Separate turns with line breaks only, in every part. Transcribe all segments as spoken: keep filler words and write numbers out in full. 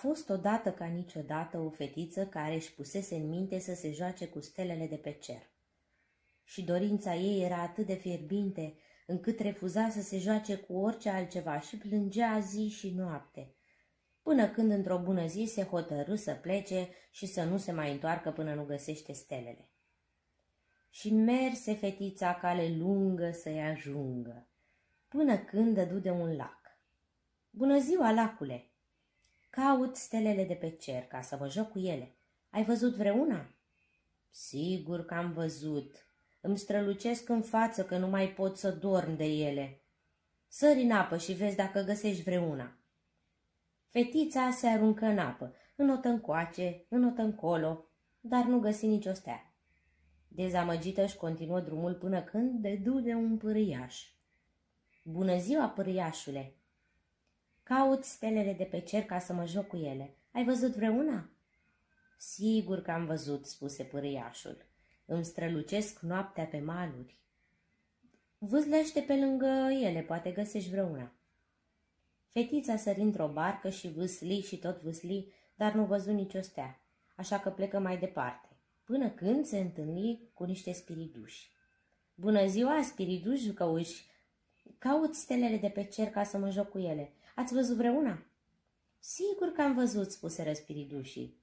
fost odată ca niciodată o fetiță care își pusese în minte să se joace cu stelele de pe cer. Și dorința ei era atât de fierbinte, încât refuza să se joace cu orice altceva și plângea zi și noapte, până când într-o bună zi se hotărâ să plece și să nu se mai întoarcă până nu găsește stelele. Și merse fetița cale lungă să-i ajungă, până când dădu de un lac. Bună ziua, lacule! Caut stelele de pe cer ca să mă joc cu ele. Ai văzut vreuna? Sigur că am văzut. Îmi strălucesc în față că nu mai pot să dorm de ele. Sări în apă și vezi dacă găsești vreuna. Fetița se aruncă în apă, înotă încoace, înotă încolo, dar nu găsi nicio stea. Dezamăgită își continuă drumul până când dădu de un pârâiaș. Bună ziua, pârâiașule! Caut stelele de pe cer ca să mă joc cu ele. Ai văzut vreuna? Sigur că am văzut, spuse pârâiașul. Îmi strălucesc noaptea pe maluri. Vâslește pe lângă ele, poate găsești vreuna. Fetița sări într-o barcă și vâsli și tot vâsli, dar nu văzu nicio stea, așa că plecă mai departe, până când se întâlni cu niște spiriduși. Bună ziua, spiriduși jucăuși! Caut stelele de pe cer ca să mă joc cu ele. Ați văzut vreuna? Sigur că am văzut, spuseră spiridușii.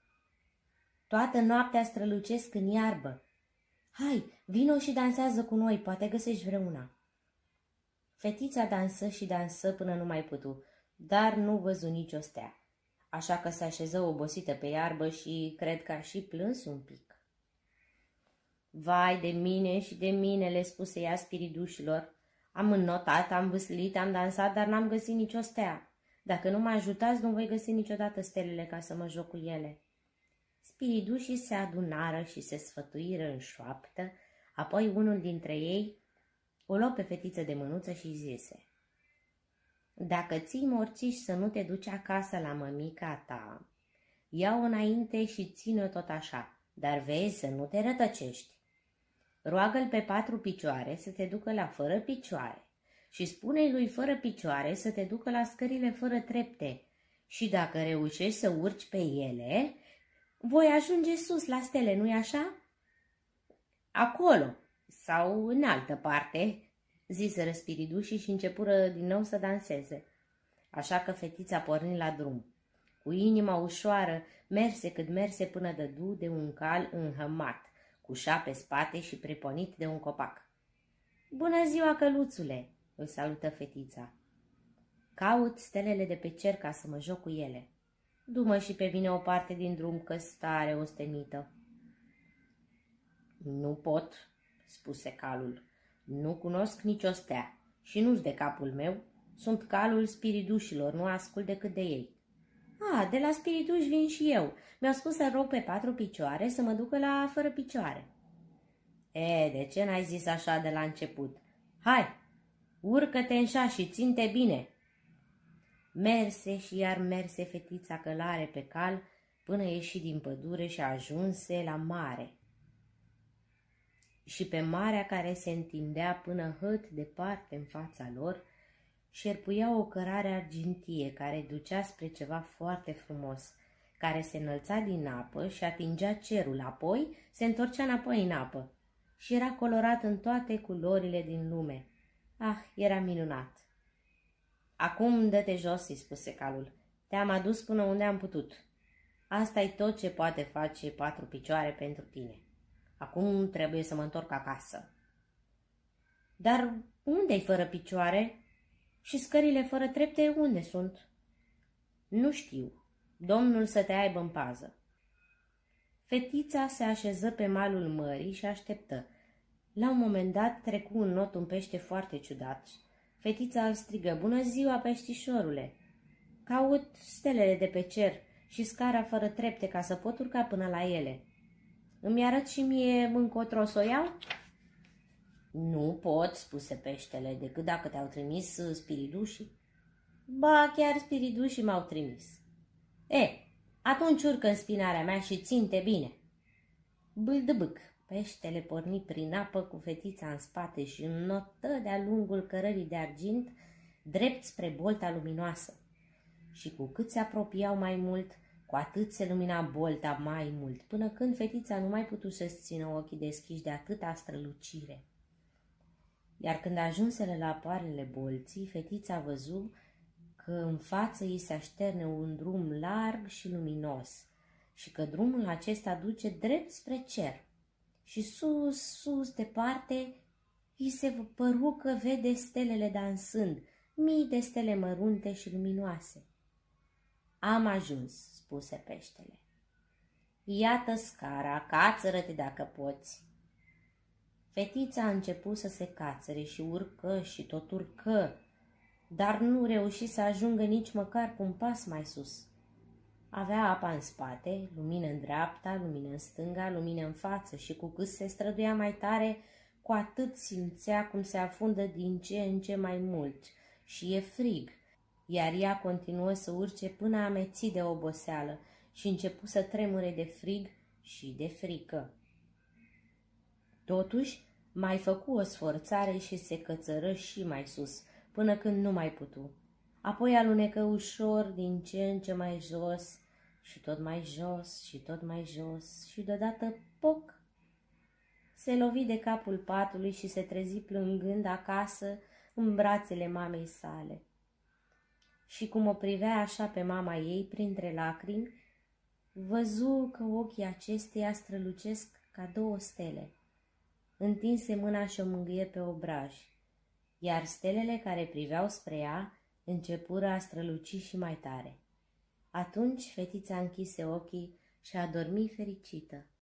Toată noaptea strălucesc în iarbă. Hai, vino și dansează cu noi, poate găsești vreuna. Fetița dansă și dansă până nu mai putu, dar nu văzu nicio stea, așa că se așeză obosită pe iarbă și cred că a și plâns un pic. Vai de mine și de mine, le spuse ea spiridușilor. Am înnotat, am vâslit, am dansat, dar n-am găsit nicio stea. Dacă nu mă ajutați, nu voi găsi niciodată stelele ca să mă joc cu ele. Spiridușii se adunară și se sfătuiră în șoaptă, apoi unul dintre ei o luă pe fetiță de mânuță și zise: Dacă ții morțiși să nu te duci acasă la mămica ta, ia-o înainte și ține-o tot așa, dar vezi să nu te rătăcești. Roagă-l pe patru picioare să te ducă la fără picioare și spune-i lui fără picioare să te ducă la scările fără trepte și dacă reușești să urci pe ele, voi ajunge sus la stele, nu-i așa? Acolo sau în altă parte, ziseră spiridușii și începură din nou să danseze. Așa că fetița porni la drum. Cu inima ușoară, merse cât merse până dădu de un cal înhămat, cu șa pe spate și priponit de un copac. Bună ziua, căluțule!" îl salută fetița. Caut stelele de pe cer ca să mă joc cu ele. Du-mă și pe mine o parte din drum, că stare ostenită." Nu pot," spuse calul. Nu cunosc nicio stea și nu-s de capul meu. Sunt calul spiridușilor, nu ascult decât de ei." A, de la spiriduși vin și eu. Mi-au spus să rog pe patru picioare să mă ducă la fără picioare." E, de ce n-ai zis așa de la început? Hai, urcă-te în șa și țin-te bine." Merse și iar merse fetița călare pe cal până ieși din pădure și ajunse la mare. Și pe marea care se întindea până hăt departe în fața lor, șerpuia o cărare argintie care ducea spre ceva foarte frumos, care se înălța din apă și atingea cerul, apoi se întorcea înapoi în apă și era colorat în toate culorile din lume. Ah, era minunat! Acum dă-te jos, îi spuse calul. Te-am adus până unde am putut. Asta-i tot ce poate face patru picioare pentru tine. Acum trebuie să mă întorc acasă." Dar unde-i fără picioare? Și scările fără trepte unde sunt?" Nu știu. Domnul să te aibă în pază." Fetița se așeză pe malul mării și așteptă. La un moment dat trecu în not un pește foarte ciudat. Fetița îl strigă: Bună ziua, peștișorule! Caut stelele de pe cer și scara fără trepte ca să pot urca până la ele. Îmi arăt și mie încotro să o iau?" Nu pot," spuse peștele, decât dacă te-au trimis spiridușii." Ba, chiar spiridușii m-au trimis." E, atunci urcă în spinarea mea și țin-te bine." Bâldăbâc, peștele porni prin apă cu fetița în spate și înnotă de-a lungul cărării de argint drept spre bolta luminoasă. și cu cât se apropiau mai mult, cu atât se lumina bolta mai mult, până când fetița nu mai putu să-ți țină ochii deschiși de atâta strălucire. Iar când ajunseră la poalele bolții, fetița văzu că în față îi se așterne un drum larg și luminos și că drumul acesta duce drept spre cer. Și sus, sus, departe, îi se păru că vede stelele dansând, mii de stele mărunte și luminoase. Am ajuns, spuse peștele. Iată scara, cațără-te dacă poți. Fetița a început să se cațere și urcă și tot urcă, dar nu reuși să ajungă nici măcar cu un pas mai sus. Avea apa în spate, lumină în dreapta, lumină în stânga, lumină în față și cu cât se străduia mai tare, cu atât simțea cum se afundă din ce în ce mai mult și e frig, iar ea continuă să urce până ameți de oboseală și începu să tremure de frig și de frică. Totuși, mai făcu o sforțare și se cățără și mai sus, până când nu mai putu. Apoi alunecă ușor din ce în ce mai jos și tot mai jos și tot mai jos și deodată, poc! Se lovi de capul patului și se trezi plângând acasă în brațele mamei sale. Și cum o privea așa pe mama ei printre lacrimi, văzu că ochii acesteia strălucesc ca două stele. Întinse mâna și o mângâie pe obraj, iar stelele care priveau spre ea începură a străluci și mai tare. Atunci fetița închise ochii și a dormit fericită.